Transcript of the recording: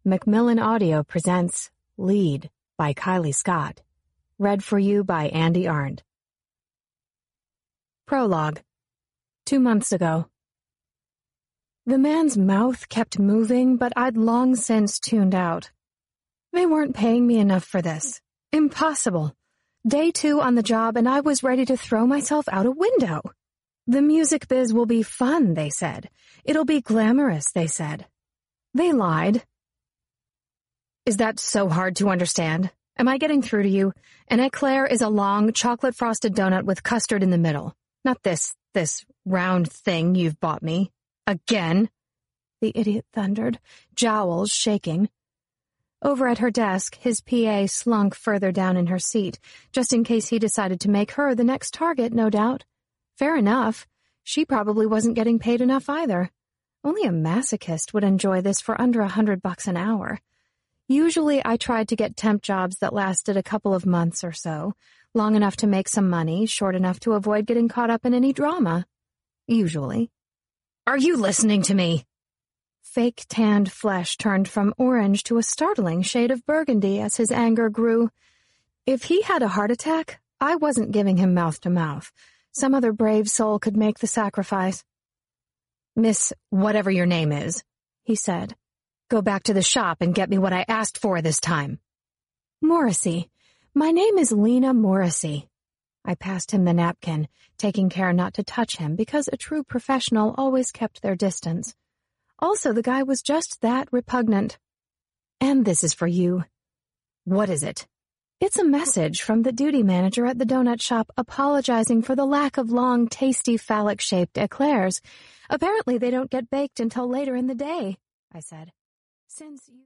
Macmillan Audio presents Lead by Kylie Scott. Read for you by Andy Arndt. Prologue. 2 months ago. The man's mouth kept moving, but I'd long since tuned out. They weren't paying me enough for this. Impossible. Day 2 on the job, and I was ready to throw myself out a window. The music biz will be fun, they said. It'll be glamorous, they said. They lied. Is that so hard to understand? Am I getting through to you? An eclair is a long, chocolate-frosted donut with custard in the middle. Not this round thing you've bought me. Again? The idiot thundered, jowls shaking. Over at her desk, his PA slunk further down in her seat, just in case he decided to make her the next target, no doubt. Fair enough. She probably wasn't getting paid enough either. Only a masochist would enjoy this for under $100 an hour. Usually I tried to get temp jobs that lasted a couple of months or so, long enough to make some money, short enough to avoid getting caught up in any drama. Usually. Are you listening to me? Fake tanned flesh turned from orange to a startling shade of burgundy as his anger grew. If he had a heart attack, I wasn't giving him mouth to mouth. Some other brave soul could make the sacrifice. Miss whatever your name is, he said. Go back to the shop and get me what I asked for this time. Morrissey. My name is Lena Morrissey. I passed him the napkin, taking care not to touch him because a true professional always kept their distance. Also, the guy was just that repugnant. And this is for you. What is it? It's a message from the duty manager at the donut shop apologizing for the lack of long, tasty, phallic-shaped eclairs. Apparently they don't get baked until later in the day, I said. Since you...